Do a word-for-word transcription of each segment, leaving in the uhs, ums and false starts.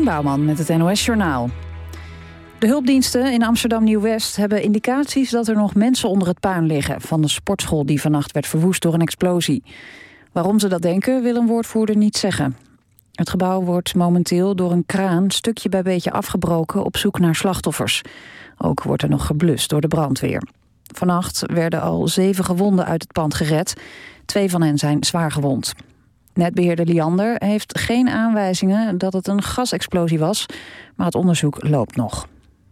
Bouwman met het N O S-journaal. De hulpdiensten in Amsterdam Nieuw-West hebben indicaties dat er nog mensen onder het puin liggen van de sportschool die vannacht werd verwoest door een explosie. Waarom ze dat denken, wil een woordvoerder niet zeggen. Het gebouw wordt momenteel door een kraan stukje bij beetje afgebroken op zoek naar slachtoffers. Ook wordt er nog geblust door de brandweer. Vannacht werden al zeven gewonden uit het pand gered. Twee van hen zijn zwaar gewond. Netbeheerder Liander heeft geen aanwijzingen dat het een gasexplosie was, maar het onderzoek loopt nog.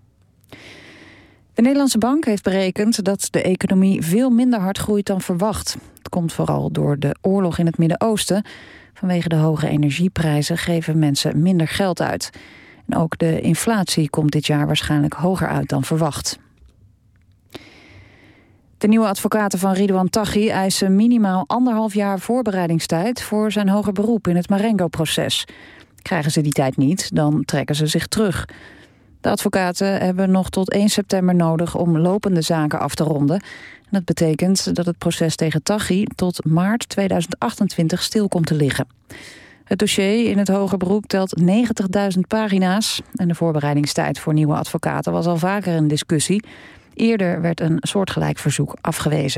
De Nederlandse Bank heeft berekend dat de economie veel minder hard groeit dan verwacht. Het komt vooral door de oorlog in het Midden-Oosten. Vanwege de hoge energieprijzen geven mensen minder geld uit. En ook de inflatie komt dit jaar waarschijnlijk hoger uit dan verwacht. De nieuwe advocaten van Ridouan Taghi eisen minimaal anderhalf jaar voorbereidingstijd voor zijn hoger beroep in het Marengo-proces. Krijgen ze die tijd niet, dan trekken ze zich terug. De advocaten hebben nog tot één september nodig om lopende zaken af te ronden. En dat betekent dat het proces tegen Taghi tot maart tweeduizend achtentwintig stil komt te liggen. Het dossier in het hoger beroep telt negentigduizend pagina's. En de voorbereidingstijd voor nieuwe advocaten was al vaker een discussie. Eerder werd een soortgelijk verzoek afgewezen.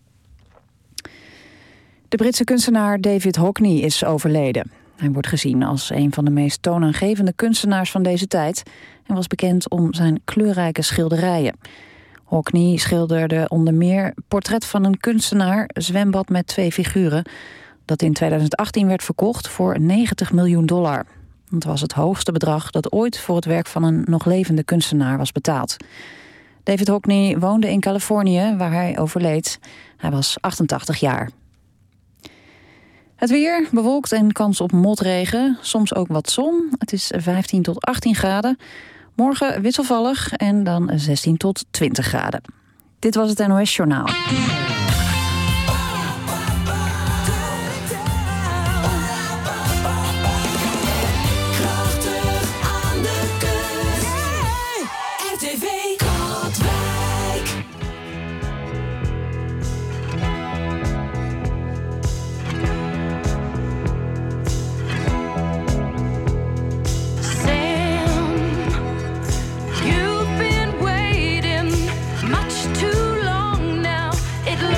De Britse kunstenaar David Hockney is overleden. Hij wordt gezien als een van de meest toonaangevende kunstenaars van deze tijd en was bekend om zijn kleurrijke schilderijen. Hockney schilderde onder meer Portret van een kunstenaar, Zwembad met twee figuren, dat in tweeduizend achttien werd verkocht voor negentig miljoen dollar. Dat was het hoogste bedrag dat ooit voor het werk van een nog levende kunstenaar was betaald. David Hockney woonde in Californië, waar hij overleed. Hij was achtentachtig jaar. Het weer, bewolkt en kans op motregen, soms ook wat zon. Het is vijftien tot achttien graden. Morgen wisselvallig en dan zestien tot twintig graden. Dit was het N O S-journaal. It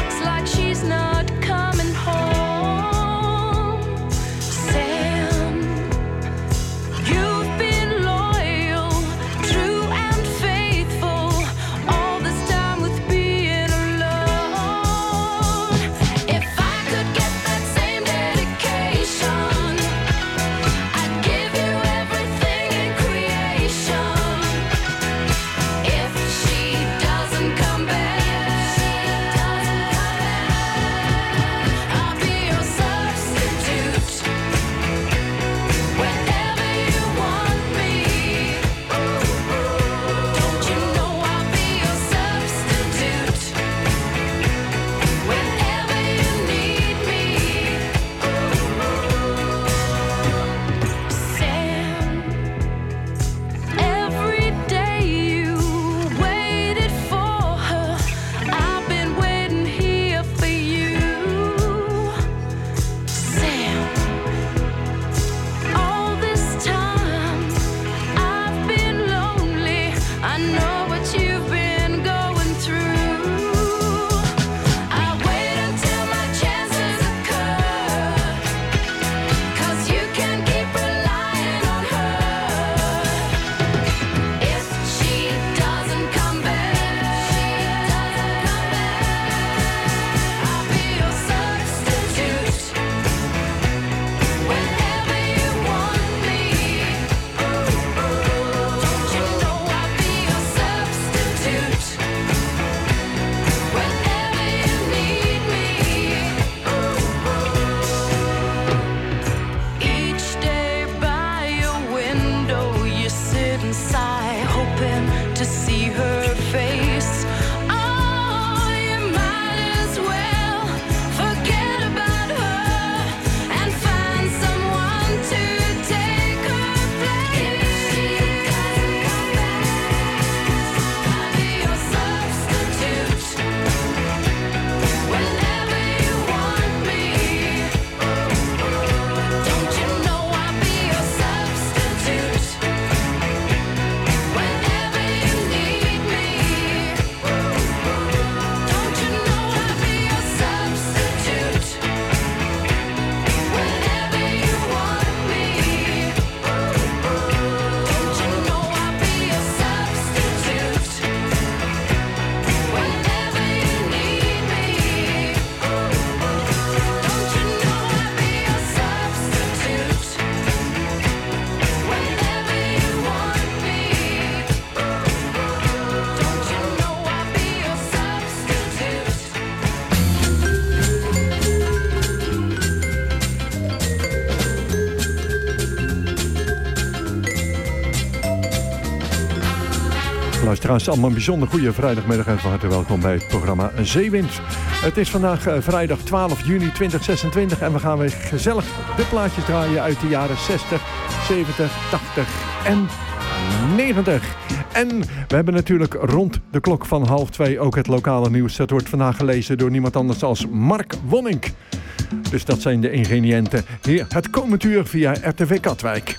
Luisteraars, allemaal een bijzonder goede vrijdagmiddag en van harte welkom bij het programma Zeewind. Het is vandaag uh, vrijdag twaalf juni tweeduizend zesentwintig en we gaan weer gezellig de plaatjes draaien uit de jaren zestig, zeventig, tachtig en negentig. En we hebben natuurlijk rond de klok van half twee ook het lokale nieuws. Dat wordt vandaag gelezen door niemand anders als Mark Wonnink. Dus dat zijn de ingrediënten. Hier het komend uur via R T V Katwijk.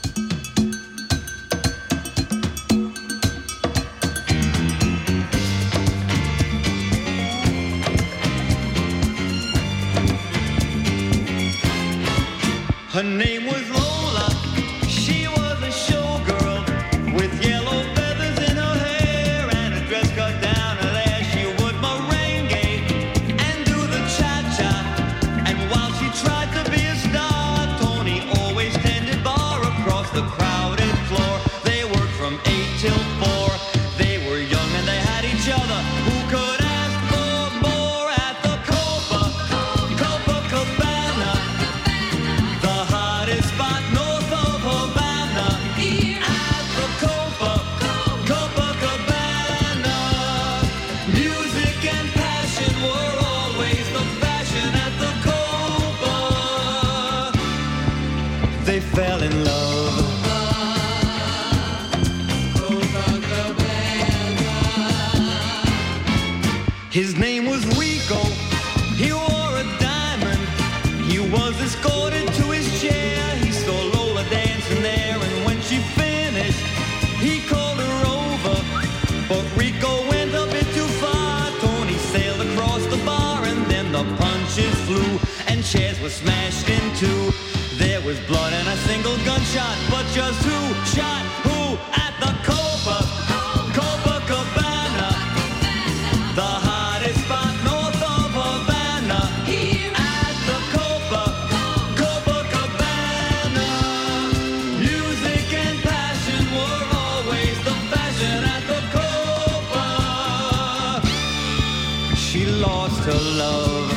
Her name was Lola, she was a showgirl with yellow feathers in her hair and a dress cut down her there. She would merengue and do the cha-cha, and while she tried to be a star, Tony always tended bar across the crowded floor. They worked from eight till four, they were young and they had each other. Who could ask for more at the Copa, Copacabana? The hottest spot north of Havana, at the Copa, Copacabana. Music and passion were always the fashion at the Copa. They fell in love. His name was Rico, he wore a diamond. He was escorted to his chair. He saw Lola dancing there, and when she finished, he called her over. But Rico went a bit too far. Tony sailed across the bar, and then the punches flew, and chairs were smashed in two. There was blood and a single gunshot, but just who shot who at the Copa, Copacabana? The hottest spot north of Havana, at the Copa, Copacabana. Music and passion were always the fashion at the Copa. She lost her love.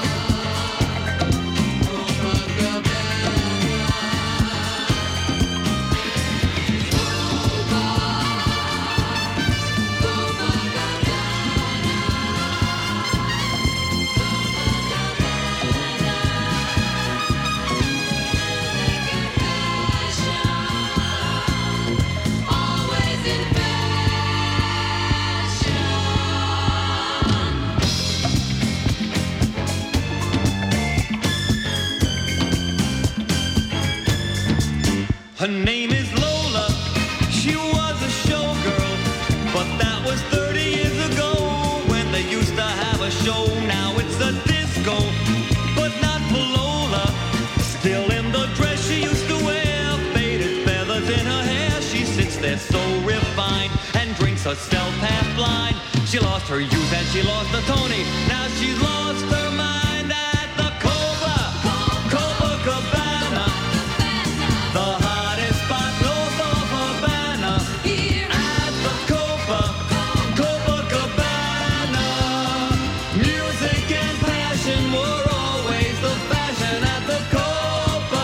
Her name is Lola, she was a showgirl, but that was thirty years ago when they used to have a show. Now it's a disco, but not for Lola. Still in the dress she used to wear, faded feathers in her hair. She sits there so refined and drinks herself half blind. She lost her youth and she lost the Tony. Now she's lost her mind at the Copa, Copacabana. The hottest spot north of Havana, at the Copa, Copacabana. Music and passion were always the fashion at the Copa.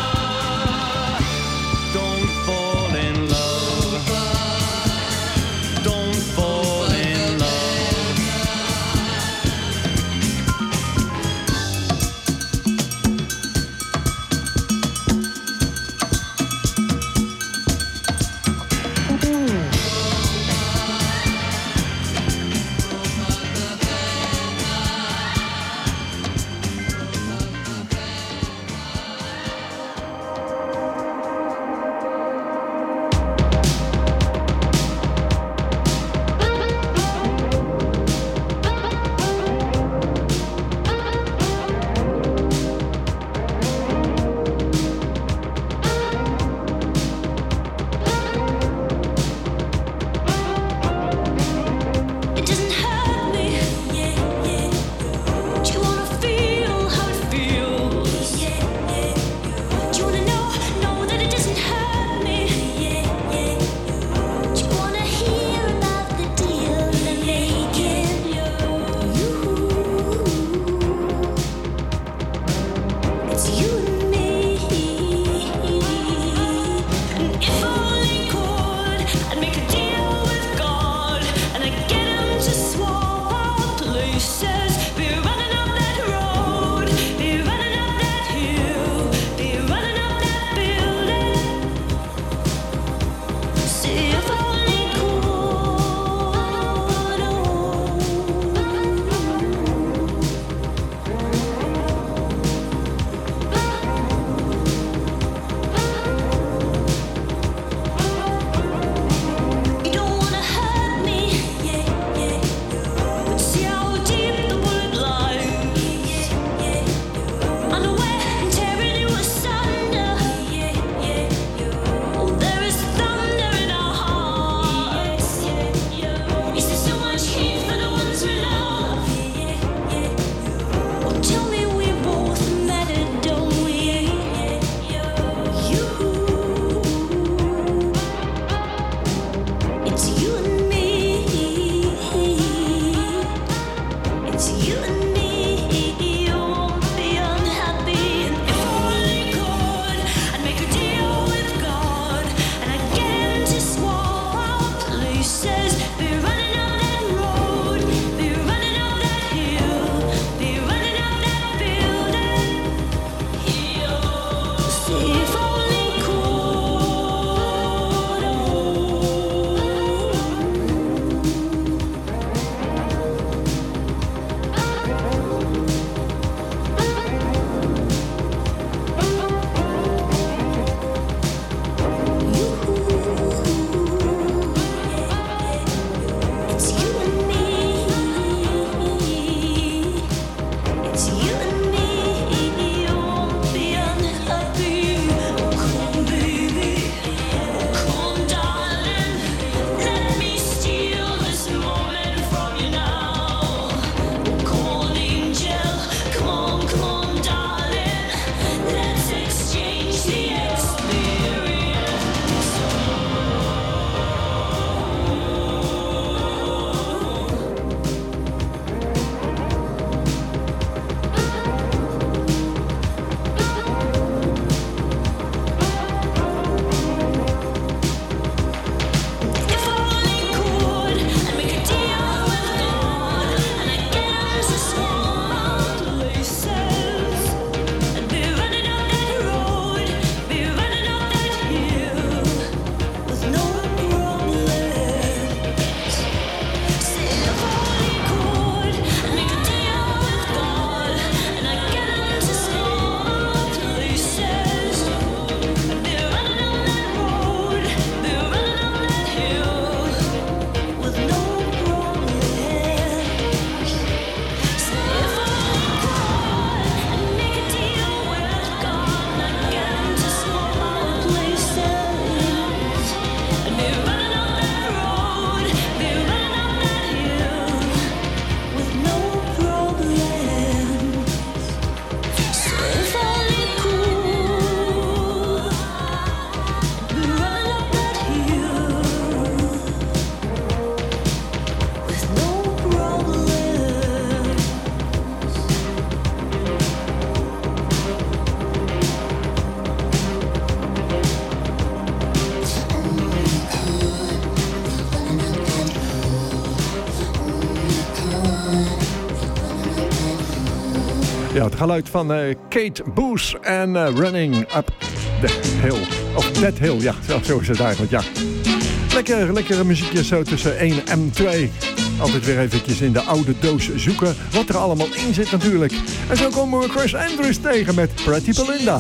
Don't fall in love. Don't fall in love. Ja, het geluid van uh, Kate Boos en uh, Running Up the Hill. Of That Hill, ja, zo, zo is het eigenlijk, ja. Lekker, lekkere muziekjes zo tussen één en twee. Altijd weer eventjes in de oude doos zoeken wat er allemaal in zit natuurlijk. En zo komen we Chris Andrews tegen met Pretty Belinda.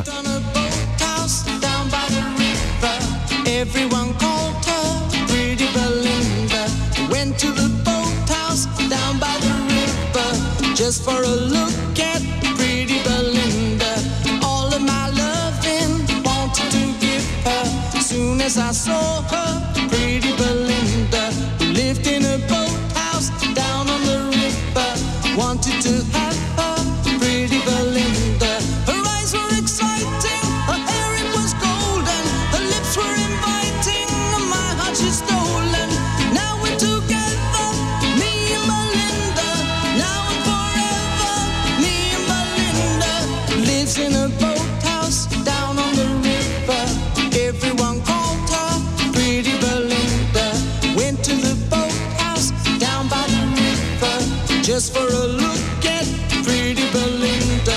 Everyone called her Pretty Belinda. Went to the boathouse down by the river just for a look at Pretty Belinda. All of my loving wanted to give her. Soon as I saw her, Pretty Belinda, who lived in a boathouse down on the river, wanted to have her, Pretty Belinda. Her eyes were exciting, her hair it was golden, her lips were inviting, and my heart she's stolen. Now we're together, me and Belinda, now and forever, me and Belinda. Lives in a boathouse down on the river. Everyone called her Pretty Belinda. Went to the boathouse down by the river just for a look at Pretty Belinda.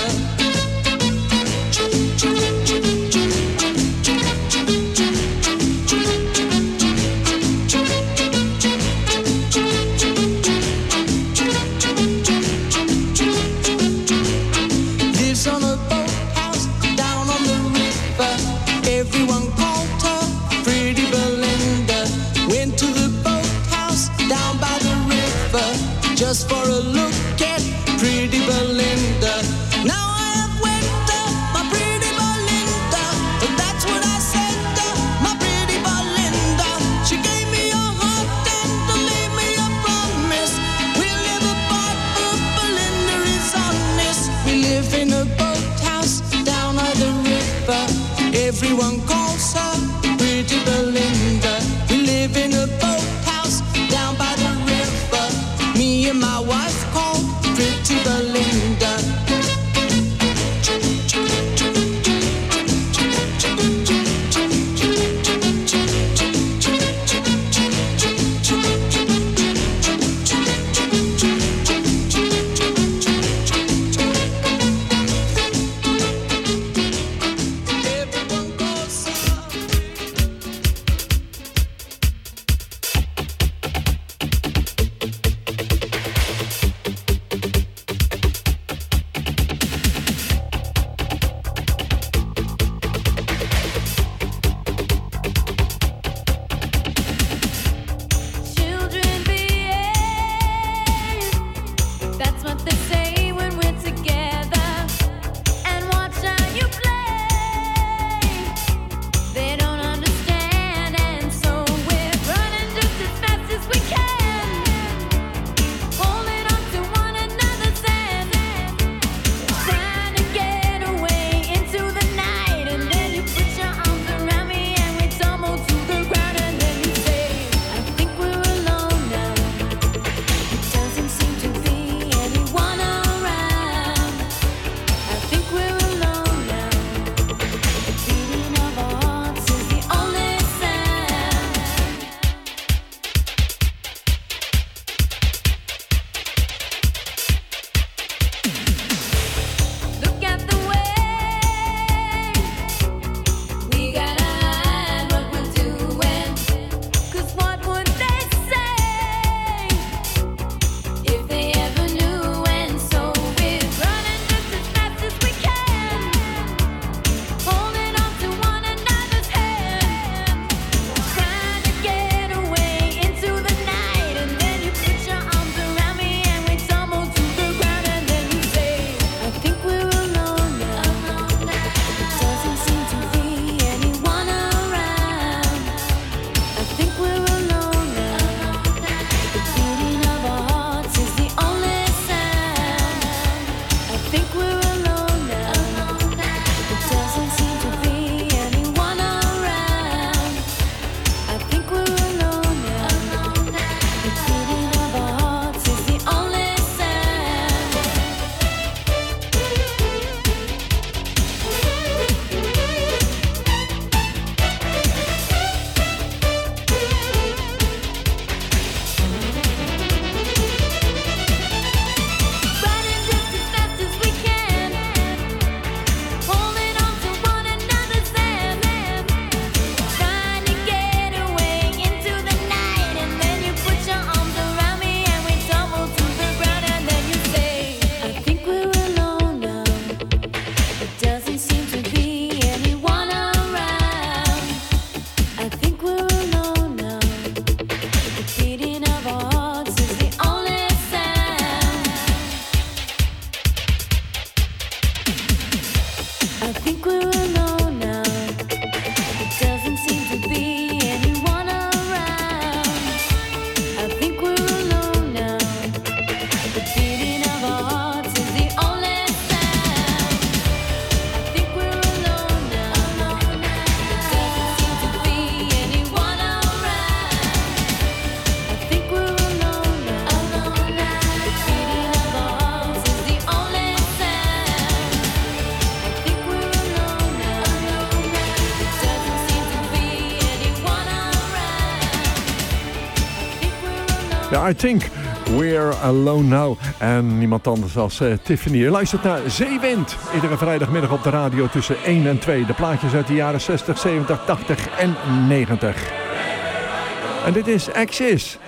Lives on a boathouse down on the river. Everyone called her Pretty Belinda. Went to the boathouse down by the river just for a look at Pretty Belinda. Now I have went up, my Pretty Belinda. That's what I said, uh, my Pretty Belinda. She gave me a heart and made me a promise. We'll live apart, but Belinda is honest. We live in a boathouse down by the river. Everyone calls her Pretty Belinda. We live in a boathouse down by the river. Me and my wife called Pretty Belinda. Everyone calls her Ja, I think we're alone now. En niemand anders als uh, Tiffany. Je luistert naar Zeewind. Iedere vrijdagmiddag op de radio tussen één en twee. De plaatjes uit de jaren zestig, zeventig, tachtig en negentig. En dit is Axis.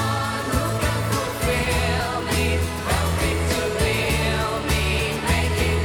Making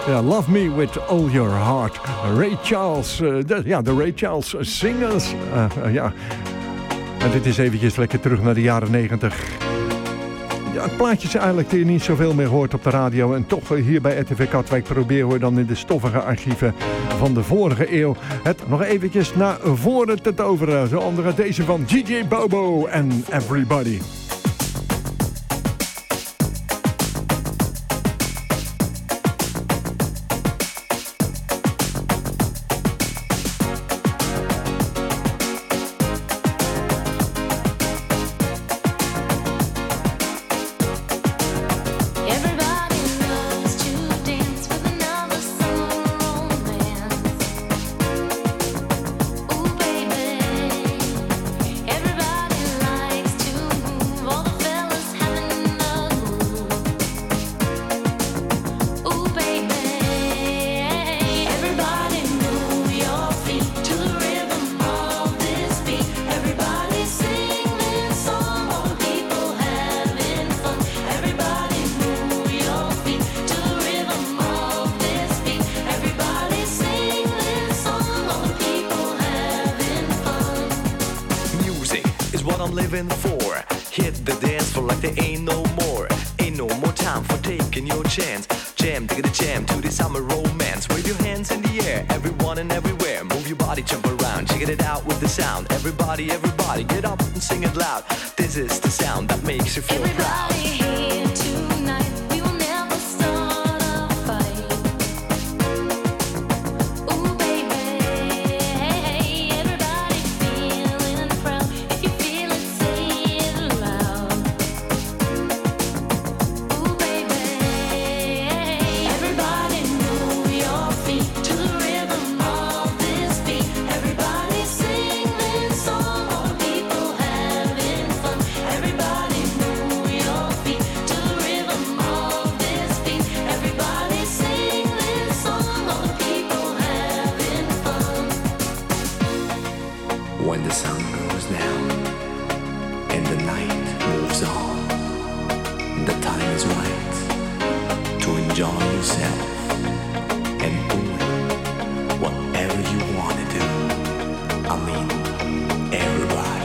Ja, Love Me With All Your Heart. Ray Charles, uh, de, ja, de Ray Charles Singers. Uh, uh, ja. En dit is eventjes lekker terug naar de jaren negentig. Ja, het plaatje is eigenlijk die je niet zoveel meer hoort op de radio. En toch hier bij R T V Katwijk proberen we dan in de stoffige archieven van de vorige eeuw het nog eventjes naar voren te toveren. Zo andere deze van G J Bobo en Everybody. living for. Hit the dance floor like there ain't no more. Ain't no more time for taking your chance. Jam, dig the jam to the summer romance. Wave your hands in the air, everyone and everywhere. Move your body, jump around, check it out with the sound. Everybody, everybody, get up and sing it loud. This is the sound that makes you feel everybody proud. Here tonight, we will never start a fight. Ooh, baby, everybody feeling proud. If you feel it, say it loud. Ooh, baby, everybody move your feet to the rhythm of this beat. Everybody sing this song, all the people having fun. Everybody move your feet to the rhythm of this beat. Everybody sing this song, all the people having fun. When the sun goes down and the night moves on, the time is right to enjoy yourself and doing whatever you want to do. I mean, everybody.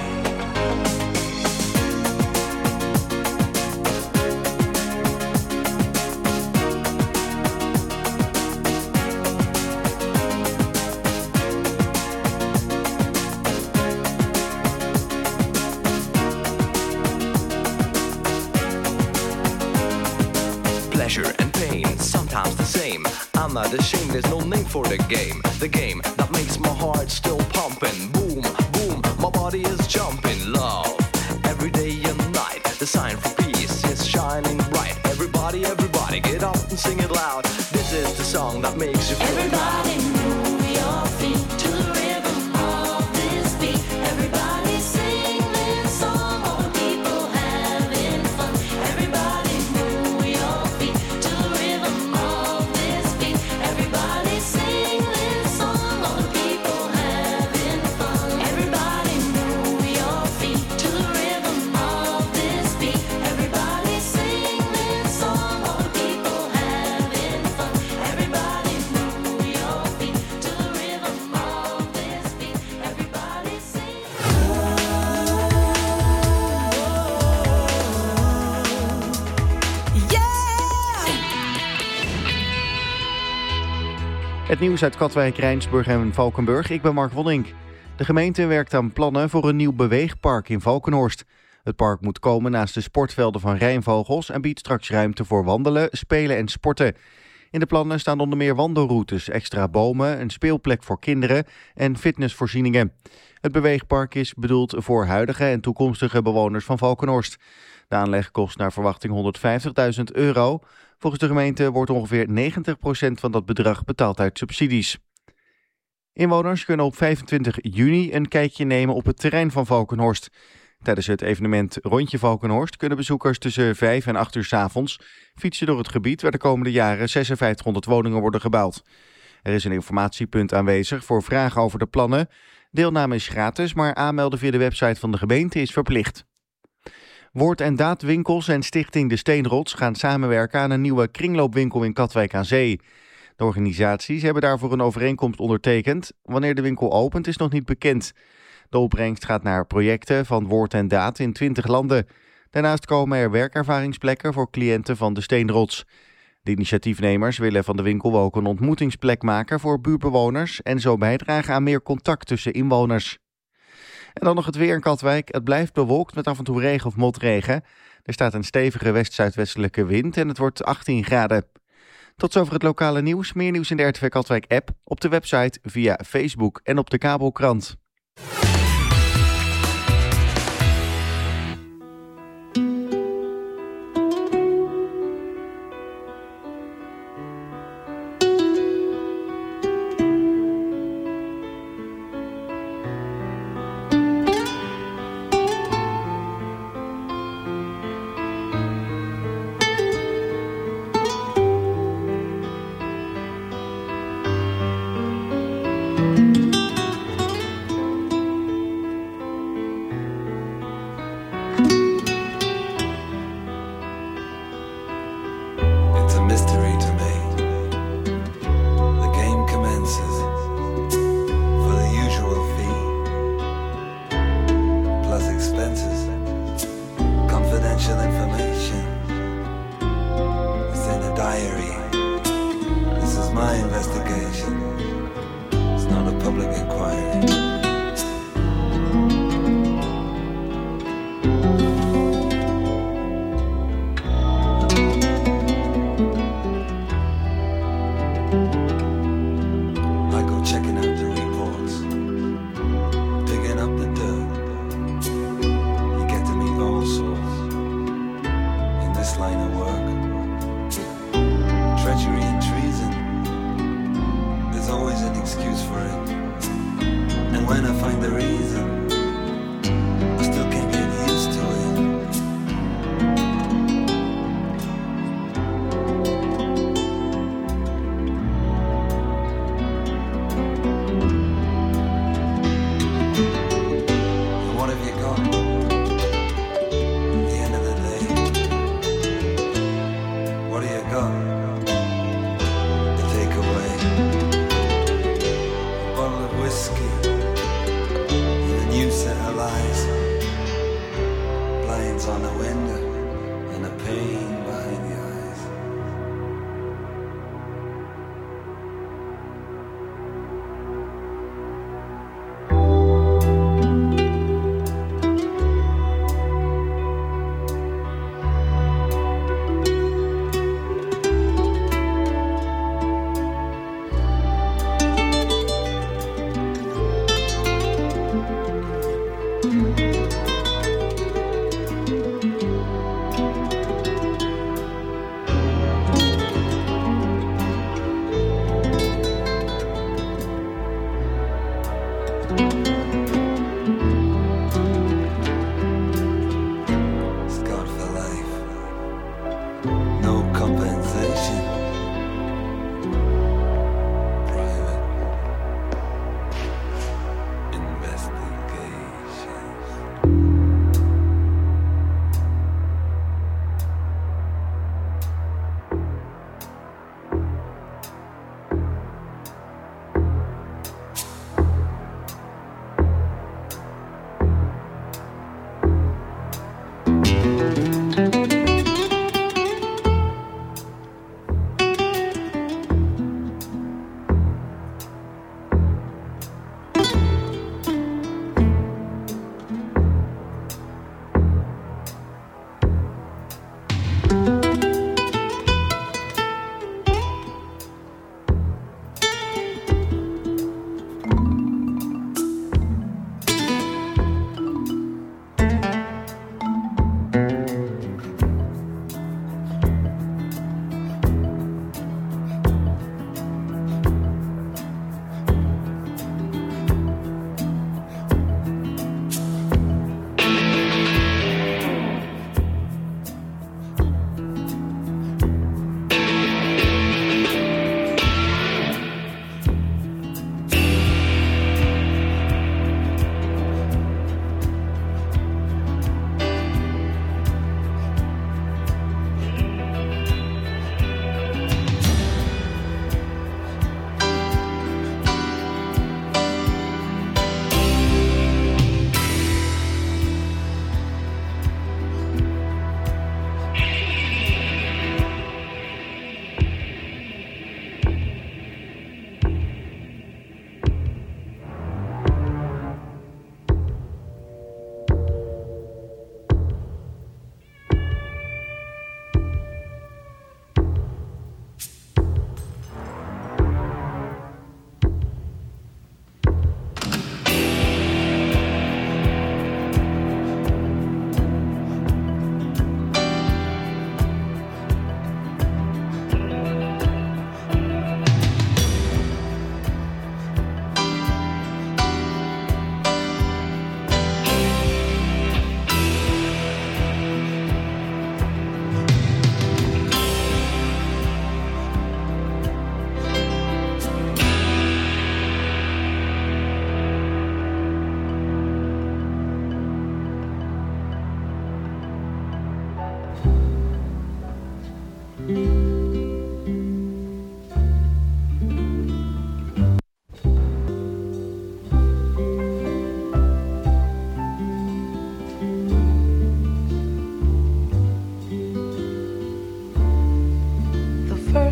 Pleasure and pain, sometimes the same. I'm not ashamed, there's no name for the game. The game that makes my heart still pumping. Boom, boom, my body is jumping. Love, every day and night. The sign for peace is shining bright. Everybody, everybody, get up and sing it loud. This is the song that makes you feel Everybody move your feet to the rhythm of this beat. Everybody sing this song, all the people having fun. Everybody move your feet to the rhythm of this beat. Everybody sing this song, all the people having fun. Everybody move your feet to the rhythm of this beat. Everybody sing this song, all the people having fun. Everybody move your feet to the rhythm of this beat. Everybody sing. Het nieuws uit Katwijk, Rijnsburg en Valkenburg. Ik ben Mark Wonink. De gemeente werkt aan plannen voor een nieuw beweegpark in Valkenhorst. Het park moet komen naast de sportvelden van Rijnvogels en biedt straks ruimte voor wandelen, spelen en sporten. In de plannen staan onder meer wandelroutes, extra bomen, een speelplek voor kinderen en fitnessvoorzieningen. Het beweegpark is bedoeld voor huidige en toekomstige bewoners van Valkenhorst. De aanleg kost naar verwachting honderdvijftigduizend euro. Volgens de gemeente wordt ongeveer negentig procent van dat bedrag betaald uit subsidies. Inwoners kunnen op vijfentwintig juni een kijkje nemen op het terrein van Valkenhorst. Tijdens het evenement Rondje Valkenhorst kunnen bezoekers tussen vijf en acht uur 's avonds fietsen door het gebied waar de komende jaren vijfenzestighonderd woningen worden gebouwd. Er is een informatiepunt aanwezig voor vragen over de plannen. Deelname is gratis, maar aanmelden via de website van de gemeente is verplicht. Woord- en Daadwinkels en Stichting De Steenrots gaan samenwerken aan een nieuwe kringloopwinkel in Katwijk aan Zee. De organisaties hebben daarvoor een overeenkomst ondertekend. Wanneer de winkel opent is nog niet bekend. De opbrengst gaat naar projecten van Woord en Daad in twintig landen. Daarnaast komen er werkervaringsplekken voor cliënten van de Steenrots. De initiatiefnemers willen van de winkel ook een ontmoetingsplek maken voor buurtbewoners en zo bijdragen aan meer contact tussen inwoners. En dan nog het weer in Katwijk. Het blijft bewolkt met af en toe regen of motregen. Er staat een stevige west-zuidwestelijke wind en het wordt achttien graden. Tot zover het lokale nieuws. Meer nieuws in de R T V Katwijk app, op de website, via Facebook en op de kabelkrant. New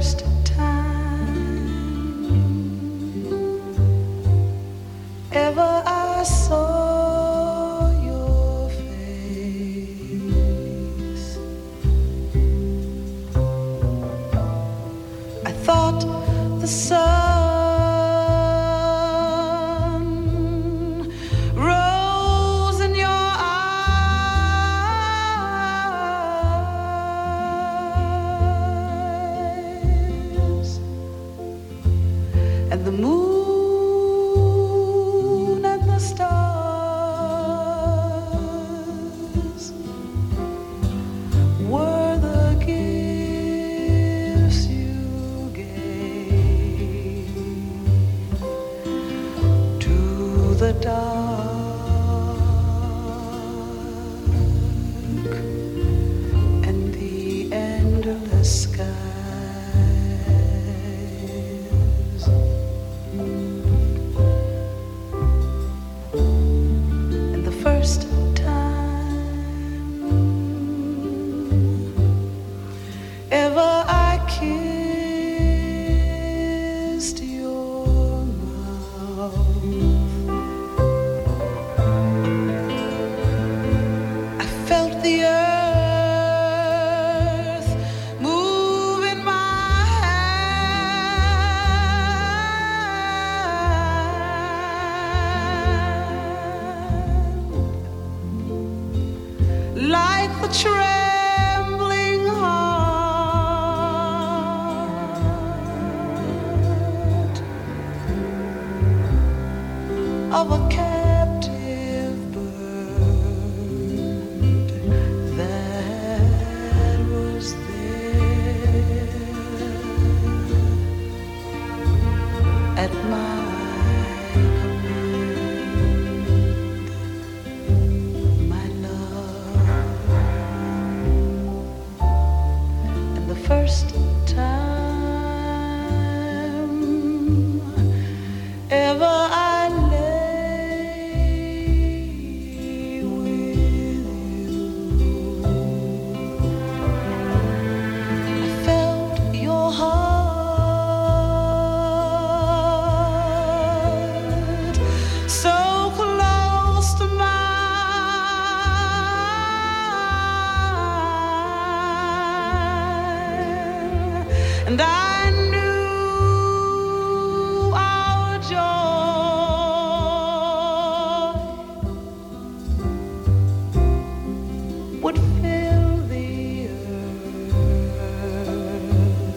first time ever I saw your face, I thought the sun rose in your eyes, and the moon and the stars were the gifts you gave to the dark and the endless skies. And the first time ever I kissed your mouth, I felt the earth move in my hand, like the trembling heart of a captive bird that was there at my command, my love. And the first time ever I lay with you, I felt your heart so close to mine, and I knew our joy would fill the earth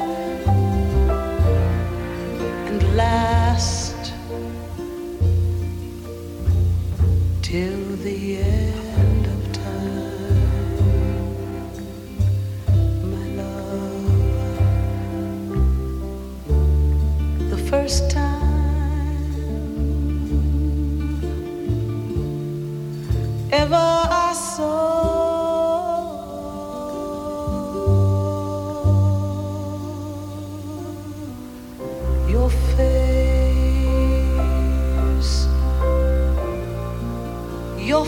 and last till the end of time, my love. The first time ever I saw your face, your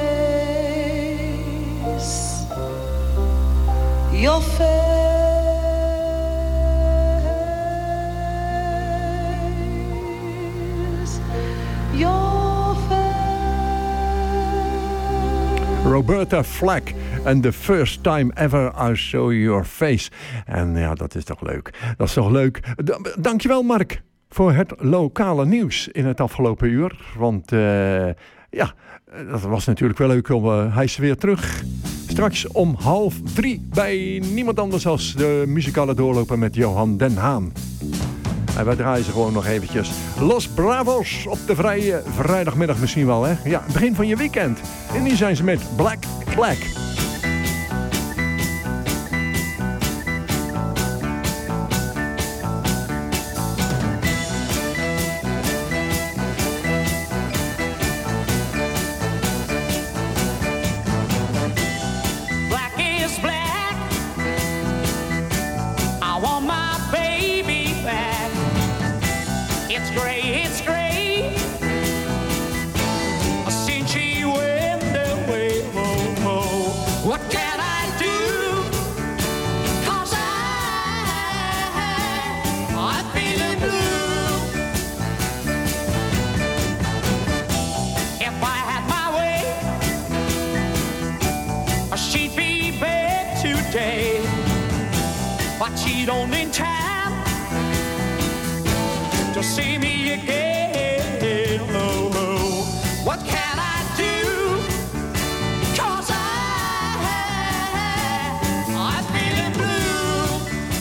face, your face, your face. Roberta Flack and the first time ever I saw your face. En ja, dat is toch leuk. Dat is toch leuk. D- dankjewel Mark voor het lokale nieuws in het afgelopen uur. Want uh, ja, dat was natuurlijk wel leuk. Om, uh, hij is weer terug. Straks om half drie bij niemand anders als de muzikale doorloper met Johan den Haan. En wij draaien ze gewoon nog eventjes. Los Bravos op de vrije vrijdagmiddag misschien wel, hè? Ja, begin van je weekend. En hier zijn ze met Black Black. Black is black. I want my baby back. It's gray, it's gray. Since she went away, oh, oh. today, but she don't in time to see me again. Oh, oh. What can I do? 'Cause I, I'm feeling blue.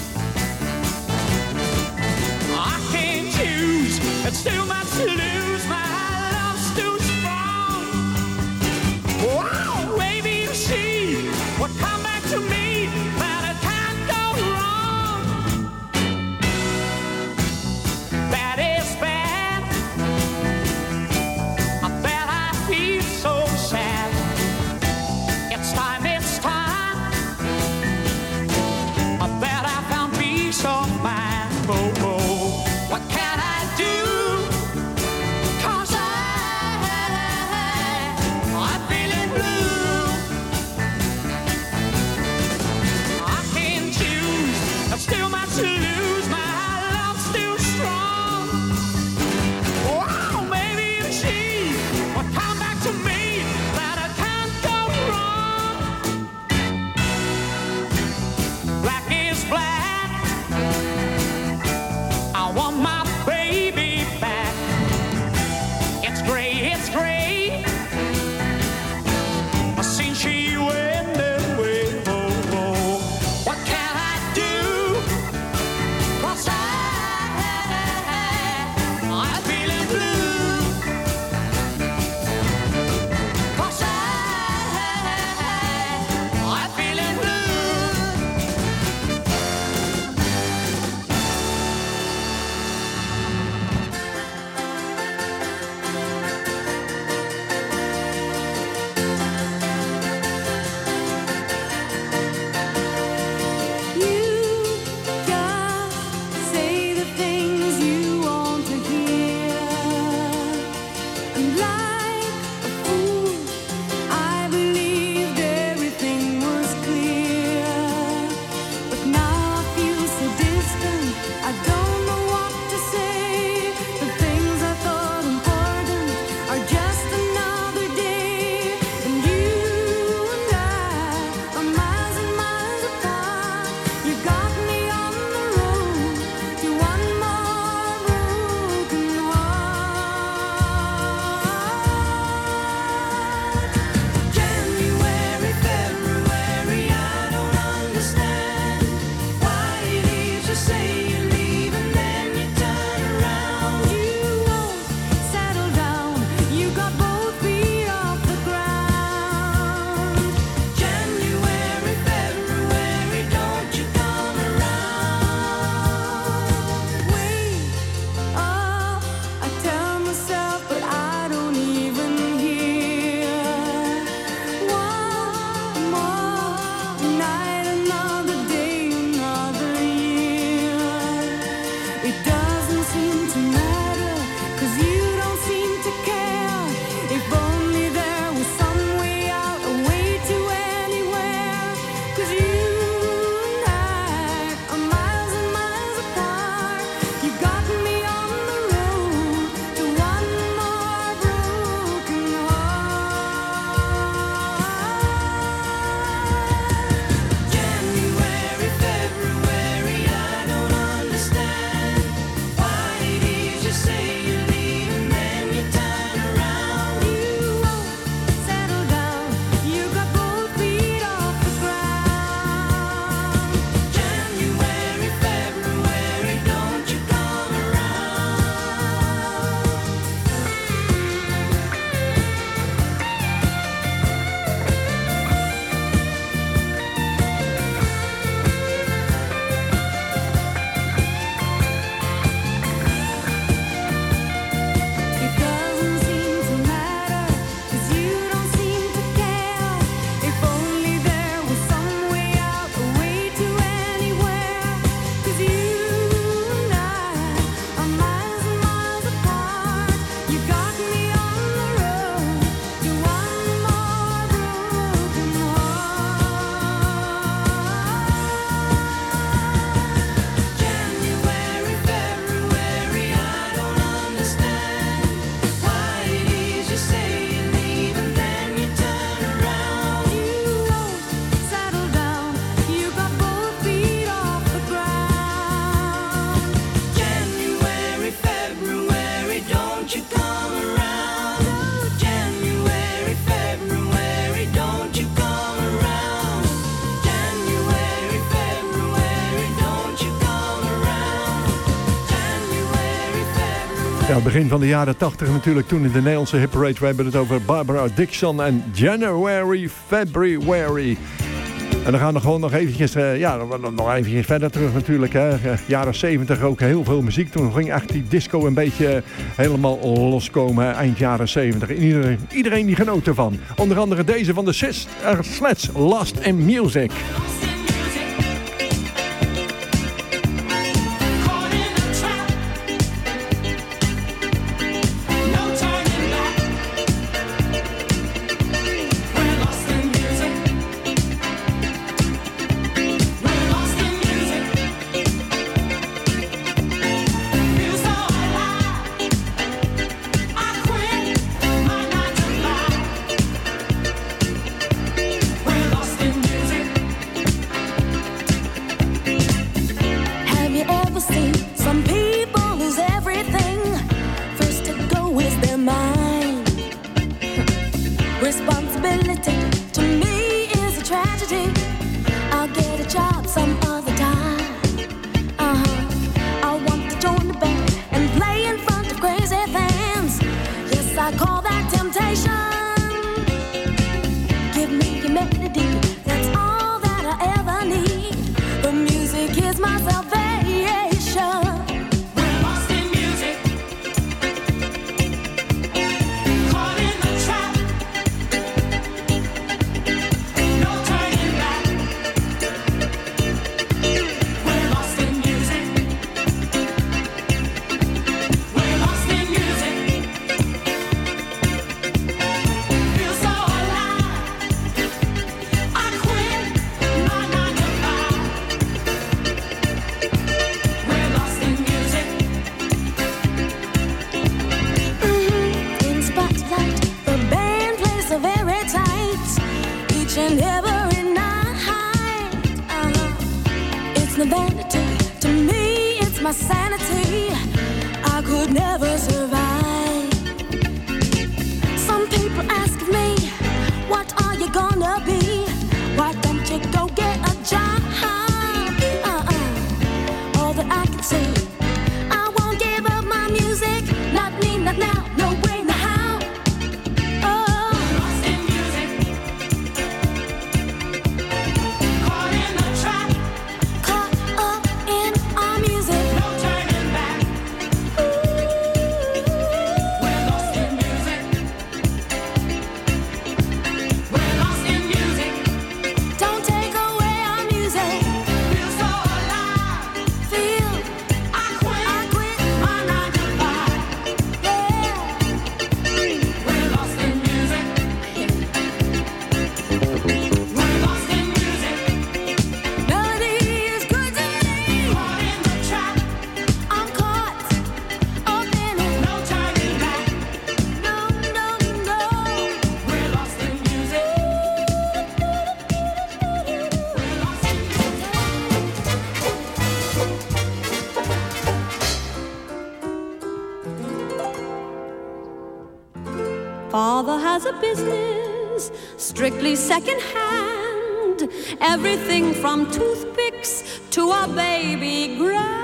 I can't choose, it's too much to lose. My love's too strong. Wow, baby, you see what come back to me, but it can't go wrong. That is bad. Ja, begin van de jaren tachtig natuurlijk, toen in de Nederlandse hit parade. We hebben het over Barbara Dickson en January, February. En dan gaan we gewoon nog eventjes, uh, ja, nog eventjes verder terug natuurlijk. Hè. Jaren zeventig ook heel veel muziek. Toen ging echt die disco een beetje uh, helemaal loskomen. Eind jaren zeventig. Iedereen, iedereen die genoot ervan. Onder andere deze van de Sis, uh, Sleds, Lost in Music. Father has a business, strictly second-hand. Everything from toothpicks to a baby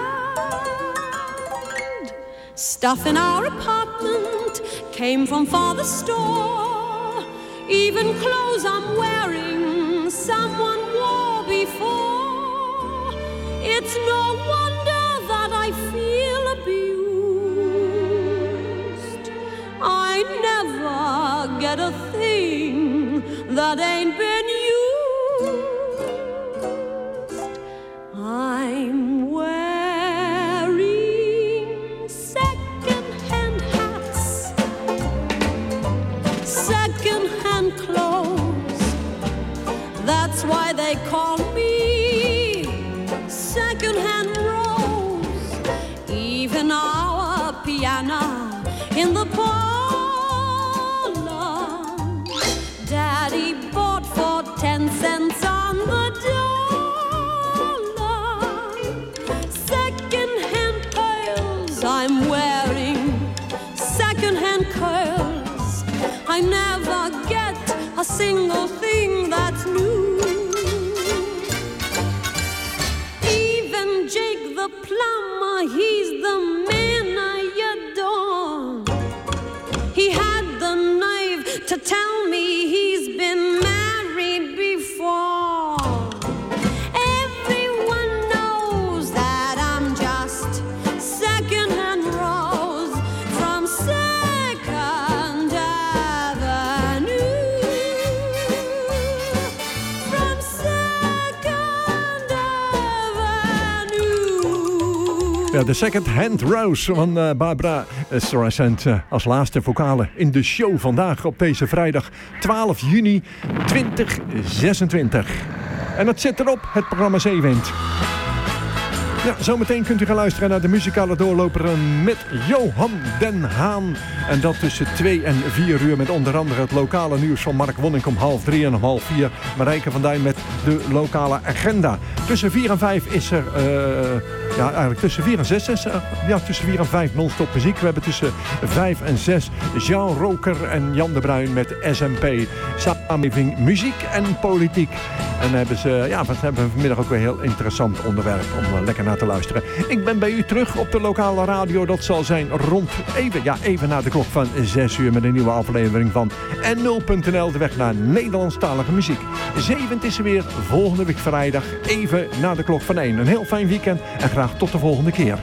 grand. Stuff in our apartment came from Father's store. Even clothes I'm wearing, someone wore before. It's no wonder that I feel abused. I never get a thing that ain't been used. I'm wearing second-hand hats, second-hand clothes. That's why they call me second-hand Rose. Even our piano in the parlor, Daddy bought for ten cents on the dollar. Second-hand pearls I'm wearing, second-hand curls. I never get a single thing that's new. Even Jake the plumber, he's the man I adore. Ja, de Second Hand Rose van uh, Barbara Streisand uh, als laatste vocale in de show vandaag op deze vrijdag twaalf juni tweeduizend zesentwintig. En dat zit erop, het programma Zeewind. Ja, zometeen kunt u gaan luisteren naar de muzikale doorloper met Johan den Haan. En dat tussen twee en vier uur met onder andere het lokale nieuws van Mark Wonink om half drie en om half vier. Marijke van Duin met de lokale agenda. Tussen vier en vijf is er, uh, ja eigenlijk tussen vier en zes is er, ja tussen vier en vijf non-stop muziek. We hebben tussen vijf en zes Jean Roker en Jan de Bruin met S M P. Samenleving, muziek en politiek. En hebben ze, ja, we hebben vanmiddag ook weer een heel interessant onderwerp om uh, lekker naar te luisteren. Ik ben bij u terug op de lokale radio. Dat zal zijn rond even, ja, even na de klok van zes uur met een nieuwe aflevering van N nul punt n l, de weg naar Nederlandstalige muziek. Zeewind is er weer volgende week vrijdag, even na de klok van één. Een heel fijn weekend en graag tot de volgende keer.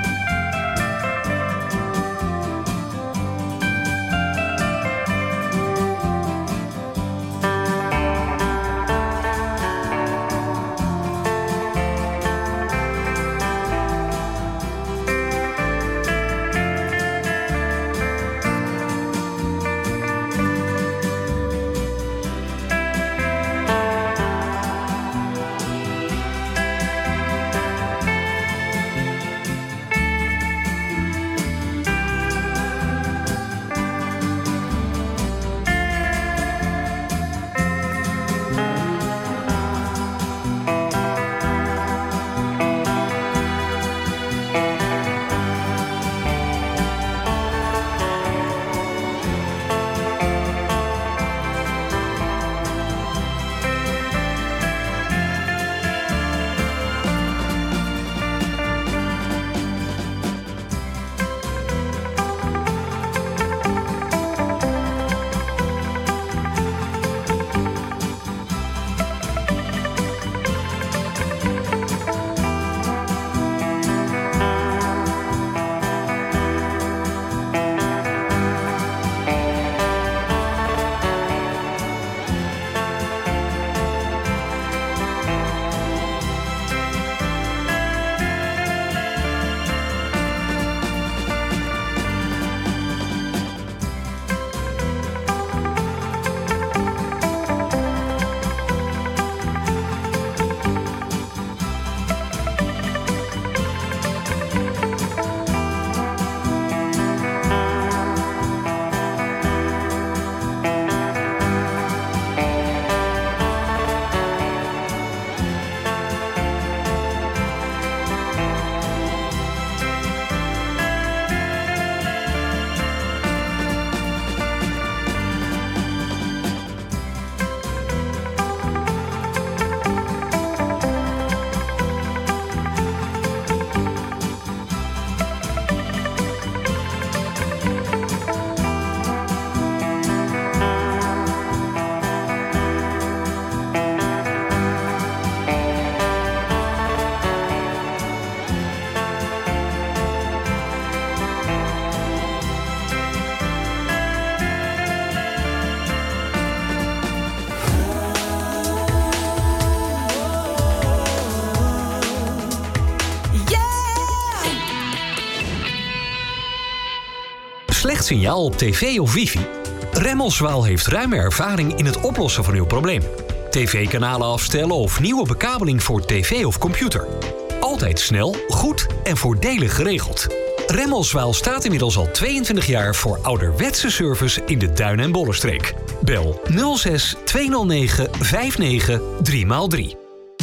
Slecht signaal op tv of wifi? Remmelswaal heeft ruime ervaring in het oplossen van uw probleem. tv-kanalen afstellen of nieuwe bekabeling voor tv of computer. Altijd snel, goed en voordelig geregeld. Remmelswaal staat inmiddels al tweeëntwintig jaar voor ouderwetse service in de Duin- en Bollenstreek. Bel nul zes tweehonderdnegen vijfennegentig drie maal drie.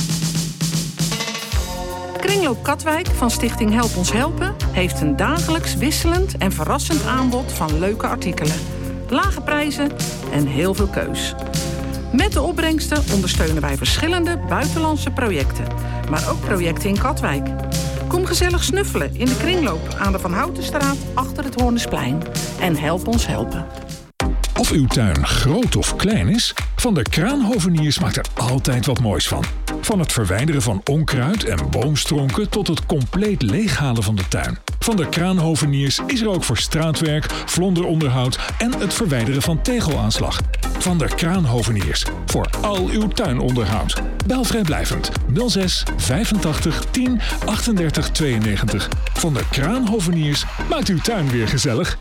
Kringloop Katwijk van Stichting Help Ons Helpen heeft een dagelijks wisselend en verrassend aanbod van leuke artikelen. Lage prijzen en heel veel keus. Met de opbrengsten ondersteunen wij verschillende buitenlandse projecten, maar ook projecten in Katwijk. Kom gezellig snuffelen in de kringloop aan de Van Houtenstraat achter het Hoornesplein en help ons helpen. Of uw tuin groot of klein is, Van der Kraanhoveniers maakt er altijd wat moois van. Van het verwijderen van onkruid en boomstronken tot het compleet leeghalen van de tuin. Van der Kraanhoveniers is er ook voor straatwerk, vlonderonderhoud en het verwijderen van tegelaanslag. Van de Kraanhoveniers. Voor al uw tuinonderhoud. Bel vrijblijvend nul zes vijfentachtig tien achtendertig tweeënnegentig. Van de Kraanhoveniers maakt uw tuin weer gezellig.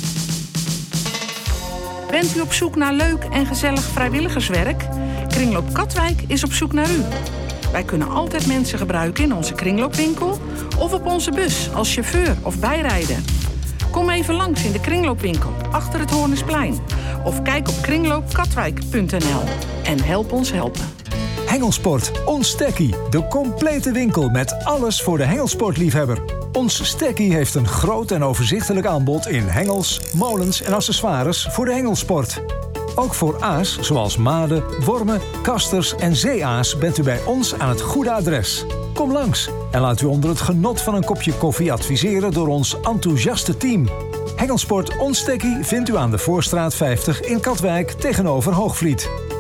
Bent u op zoek naar leuk en gezellig vrijwilligerswerk? Kringloop Katwijk is op zoek naar u. Wij kunnen altijd mensen gebruiken in onze kringloopwinkel of op onze bus als chauffeur of bijrijder. Kom even langs in de kringloopwinkel achter het Hoornersplein of kijk op kringloopkatwijk punt n l en help ons helpen. Hengelsport, ons Stekkie. De complete winkel met alles voor de hengelsportliefhebber. Ons Stekkie heeft een groot en overzichtelijk aanbod in hengels, molens en accessoires voor de hengelsport. Ook voor aas, zoals maden, wormen, kasters en zeeaas bent u bij ons aan het goede adres. Kom langs en laat u onder het genot van een kopje koffie adviseren door ons enthousiaste team. Hengelsport Ons Stekkie vindt u aan de Voorstraat vijftig in Katwijk tegenover Hoogvliet.